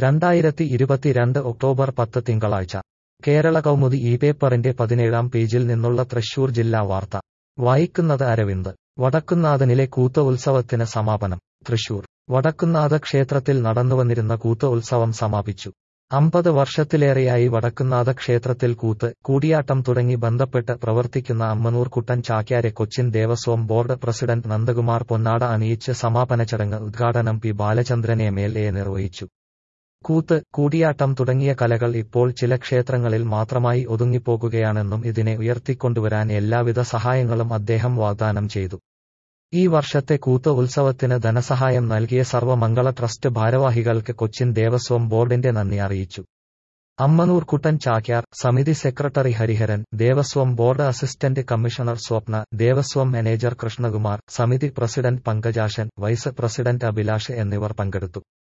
2022 October 10 തിങ്കളാഴ്ച കേരള കൗമുദി ഈ പേപ്പറിന്റെ 17-ാം പേജിൽ നിന്നുള്ള തൃശൂർ ജില്ലാ വാർത്ത വായിക്കുന്നത് അരവിന്ദ്. വടക്കുംനാഥനിലെ കൂത്ത് ഉത്സവത്തിന് സമാപനം. തൃശൂർ വടക്കുംനാഥ ക്ഷേത്രത്തിൽ നടന്നുവന്നിരുന്ന കൂത്ത് ഉത്സവം സമാപിച്ചു. 50 വർഷത്തിലേറെയായി വടക്കുംനാഥ ക്ഷേത്രത്തിൽ കൂത്ത്, കൂടിയാട്ടം തുടങ്ങി ബന്ധപ്പെട്ട് പ്രവർത്തിക്കുന്ന അമ്മനൂർ കുട്ടൻ ചാക്യാരെ കൊച്ചിൻ ദേവസ്വം ബോർഡ് പ്രസിഡന്റ് നന്ദകുമാർ പൊന്നാട അണിയിച്ച് സമാപന ചടങ്ങ് ഉദ്ഘാടനം പി ബാലചന്ദ്രൻ എം.എൽ.എ നിർവഹിച്ചു. കൂത്ത്, കൂടിയാട്ടം തുടങ്ങിയ കലകൾ ഇപ്പോൾ ചില ക്ഷേത്രങ്ങളിൽ മാത്രമായി ഒതുങ്ങിപ്പോകുകയാണെന്നും ഇതിനെ ഉയർത്തിക്കൊണ്ടുവരാൻ എല്ലാവിധ സഹായങ്ങളും അദ്ദേഹം വാഗ്ദാനം ചെയ്തു. ഈ വർഷത്തെ കൂത്ത് ഉത്സവത്തിന് ധനസഹായം നൽകിയ സർവമംഗള ട്രസ്റ്റ് ഭാരവാഹികൾക്ക് കൊച്ചിൻ ദേവസ്വം ബോർഡിന്റെ നന്ദി അറിയിച്ചു. അമ്മനൂർ കുട്ടൻ ചാക്യാർ, സമിതി secretary Hariharan, Devaswom board assistant commissioner Swapna, Devaswom manager Krishnakumar, സമിതി president Pankajashan, vice president Abhilash എന്നിവർ പങ്കെടുത്തു.